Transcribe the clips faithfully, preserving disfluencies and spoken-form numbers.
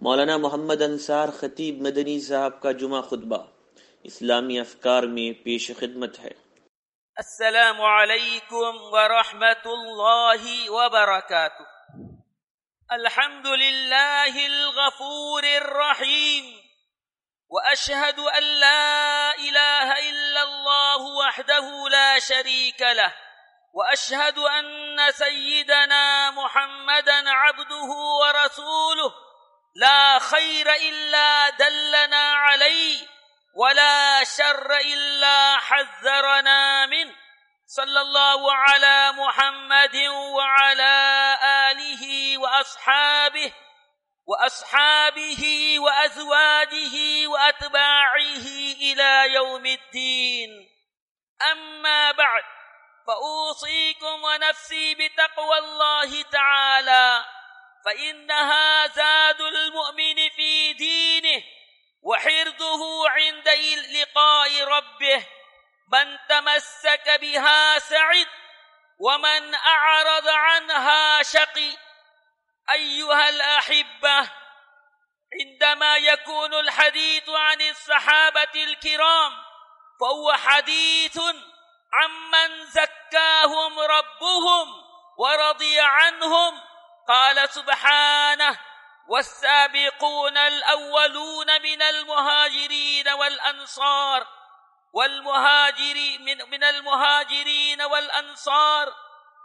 मौलाना मोहम्मद अंसार खतीब मदनी साहब का जुमा खुतबा इस्लामी अफकार में पेश खिदमत है। अस्सलामु अलैकुम व रहमतुल्लाहि व बरकातुहू। अल्हम्दुलिल्लाहिल गफूरिर रहीम व अशहदु अन ला इलाहा इल्लल्लाहु वहदहु ला शरीका लह व अशहदु अन्न सय्यिदना मुहम्मदन अब्दुहु व रसूलुहु ला खैर इल्ला दल्लना अलैहि वला शर्र इल्ला हज़्ज़रना मिन सल्लल्लाहु अला मुहम्मदिन व अला आलिहि व अस्हाबिहि व अस्हाबिहि व अज़वाजिहि व अत्बाइहि इला यौमिद्दीन। अम्मा बअद फ़ऊसीकुम व नफ्सी बितक़वल्लाहि तआला फ़इन्नहा ज़ादुल मुअमिनि फ़ी दीनिहि وحرزه عند لقاء ربه من تمسك بها سعد ومن أعرض عنها شقي. أيها الأحبة، عندما يكون الحديث عن الصحابة الكرام فهو حديث عمن زكاهم ربهم ورضي عنهم. قال سبحانه: والسابقون الأولون من المهاجرين والأنصار والمهاجرين من, من المهاجرين والأنصار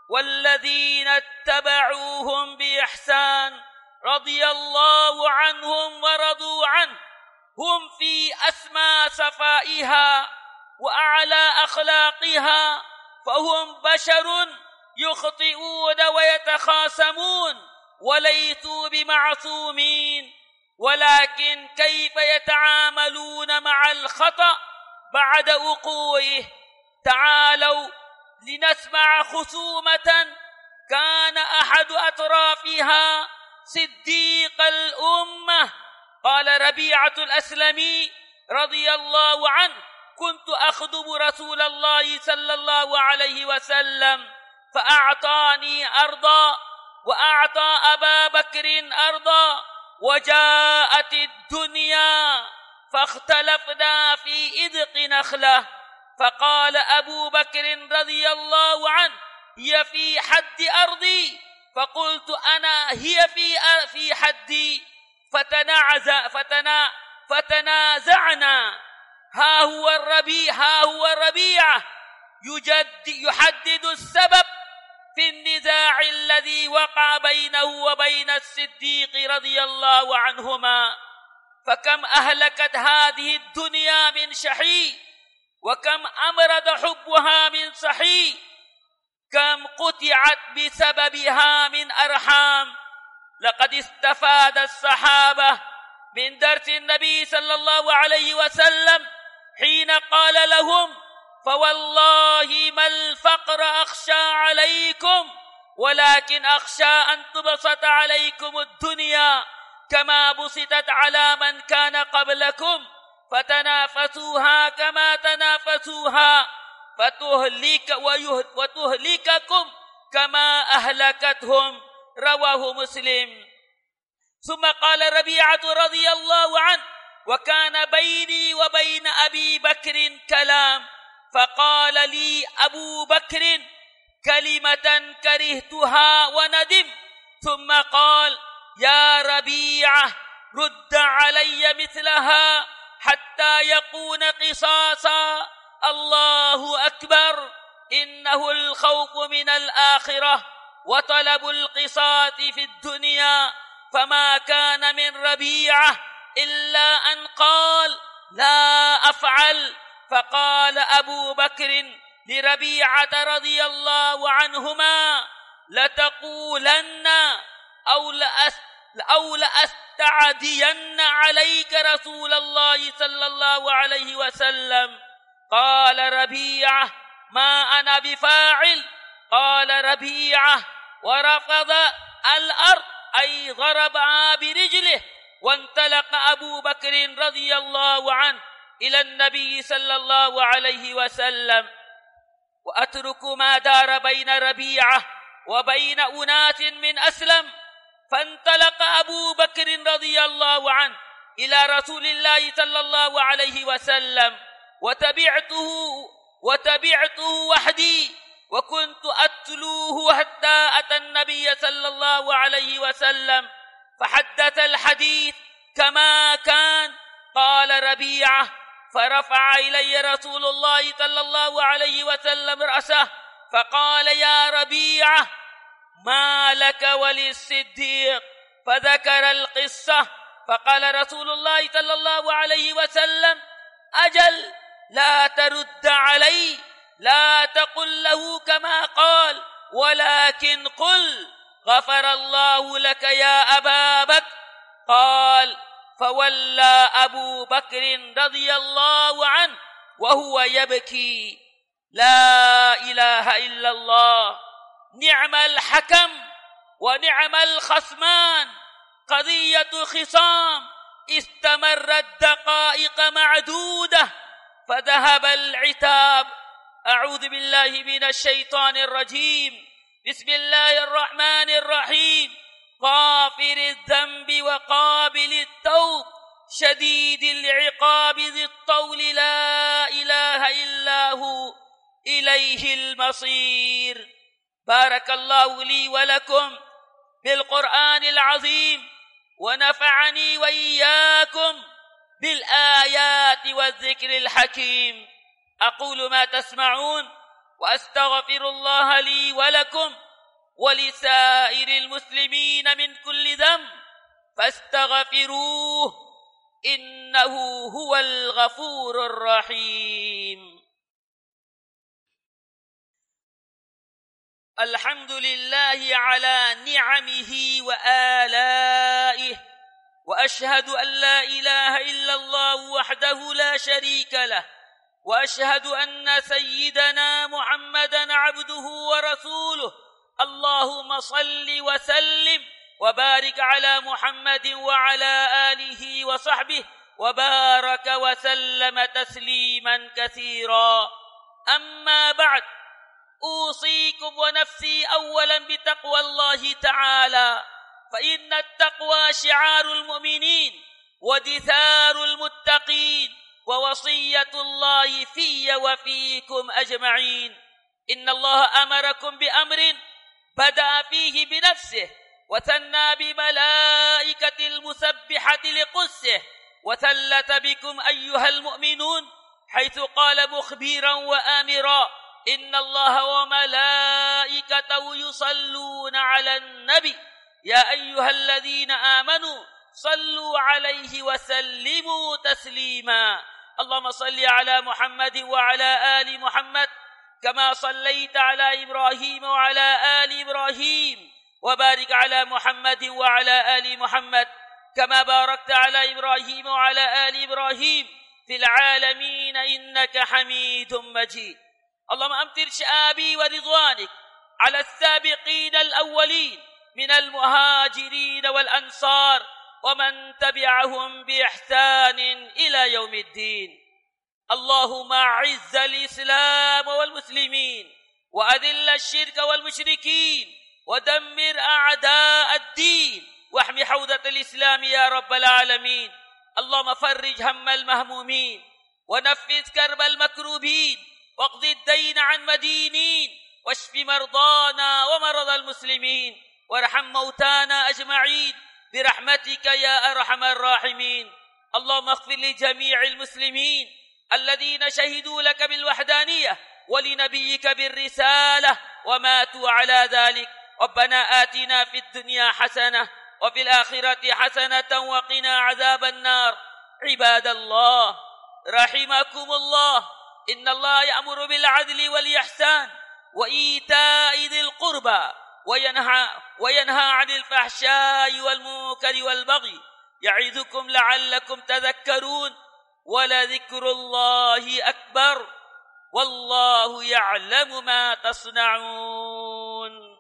والذين اتبعوهم بإحسان رضي الله عنهم ورضوا عنه، هم في أسمى صفائها وأعلى أخلاقها، فهم بشر يخطئون ويتخاصمون وليسوا بمعصومين، ولكن كيف يتعاملون مع الخطأ بعد وقوعه؟ تعالوا لنسمع خصومة كان أحد أطرافها صديق الأمة. قال ربيعة الأسلمي رضي الله عنه: كنت أخدم رسول الله صلى الله عليه وسلم فأعطاني أرضا وأعطى أبا بكر أرضا، وجاءت الدنيا فاختلفنا في إذق نخلة، فقال أبو بكر رضي الله عنه: هي في حد أرضي، فقلت أنا هي في في حدي، فتنازع فتنا فتنازعنا. ها هو الربيع ها هو الربيعة يجد يحدد السبب في النزاع الذي وقع بينه وبين الصديق رضي الله عنهما. فكم أهلكت هذه الدنيا من شحيح، وكم أمرض حبها من صحيح، كم قطعت بسببها من أرحام. لقد استفاد الصحابة من درس النبي صلى الله عليه وسلم حين قال لهم: فوالله ما الفقر أخشى عليكم ولكن أخشى أن تبسط عليكم الدنيا كما بسطت على من كان قبلكم، فتنافسوها كما تنافسوها فتهلك وتهلككم كما أهلكتهم. رواه مسلم. ثم قال ربيعة رضي الله عنه: وكان بيني وبين أبي بكر كلام، فقال لي أبو بكر كلمة كرهتها وندم، ثم قال: يا ربيعة رد علي مثلها حتى يكون قصاصا. الله أكبر. إنه الخوف من الآخرة وطلب القصاص في الدنيا، فما كان من ربيعة إلا أن قال: لا أفعل. فقال أبو بكر لربيعة رضي الله عنهما: لتقولن أو لأست أو لأستعدين عليك رسول الله صلى الله عليه وسلم. قال ربيعة: ما أنا بفاعل. قال ربيعة: ورفض الأرض أي ضربها برجله، وانطلق أبو بكر رضي الله عنه إلى النبي صلى الله عليه وسلم. وأترك ما دار بين ربيعة وبين أناس من أسلم فانطلق أبو بكر رضي الله عنه إلى رسول الله صلى الله عليه وسلم وتبعته وتبعته وحدي وكنت أتلوه حتى أتى النبي صلى الله عليه وسلم فحدث الحديث كما كان. قال ربيعة: فرفع إلي رسول الله صلى الله عليه وسلم رأسه فقال: يا ربيعة، ما لك وللصديق؟ فذكر القصة. فقال رسول الله صلى الله عليه وسلم: أجل، لا ترد علي، لا تقل له كما قال، ولكن قل: غفر الله لك يا أبا بكر. قال: فولى أبو بكر رضي الله عنه وهو يبكي. لا إله إلا الله. نعم الحكم ونعم الخصمان. قضية خصام استمرت دقائق معدودة فذهب العتاب. أعوذ بالله من الشيطان الرجيم. بسم الله الرحمن الرحيم. غافر الذنب وقابل التوب شديد العقاب ذي الطول لا إله إلا هو إليه المصير. بارك الله لي ولكم بالقرآن العظيم ونفعني وإياكم بالآيات والذكر الحكيم. أقول ما تسمعون وأستغفر الله لي ولكم ولسائر المسلمين من كل ذنب فاستغفروه إنه هو الغفور الرحيم. الحمد لله على نعمه وآلائه، وأشهد أن لا إله إلا الله وحده لا شريك له، وأشهد أن سيدنا محمدًا عبده ورسوله. اللهم صل وسلم وبارك على محمد وعلى آله وصحبه وبارك وسلم تسليما كثيرا. أما بعد، أوصيكم ونفسي أولا بتقوى الله تعالى، فإن التقوى شعار المؤمنين ودثار المتقين ووصية الله في وفيكم أجمعين. إن الله أمركم بأمر بدأ فيه بنفسه وثنى بملائكة المسبحة لقدسه وثلث بكم أيها المؤمنون حيث قال مخبرا وآمرا: إن الله وملائكته يصلون على النبي يا أيها الذين آمنوا صلوا عليه وسلموا تسليما. اللهم صل على محمد وعلى آل محمد كما صليت على إبراهيم وعلى آل إبراهيم، وبارك على محمد وعلى آل محمد كما باركت على إبراهيم وعلى آل إبراهيم في العالمين إنك حميد مجيد. اللهم أمطر شآبي ورضوانك على السابقين الأولين من المهاجرين والأنصار ومن تبعهم بإحسان إلى يوم الدين. اللهم أعز الإسلام والمسلمين وأذل الشرك والمشركين ودمر أعداء الدين واحمي حوزة الإسلام يا رب العالمين. اللهم فرج هم المهمومين ونفذ كرب المكروبين واقض الدين عن مدينين واشف مرضانا ومرضى المسلمين وارحم موتانا أجمعين برحمتك يا أرحم الراحمين. اللهم اغفر لجميع المسلمين الذين شهدوا لك بالوحدانية ولنبيك بالرسالة وماتوا على ذلك. ربنا آتنا في الدنيا حسنة وفي الآخرة حسنة وقنا عذاب النار. عباد الله رحمكم الله، إن الله يأمر بالعدل والإحسان وإيتاء ذي القربى وينهى, وينهى عن الفحشاء والمنكر والبغي يعظكم لعلكم تذكرون. ولذكر الله أكبر والله يعلم ما تصنعون.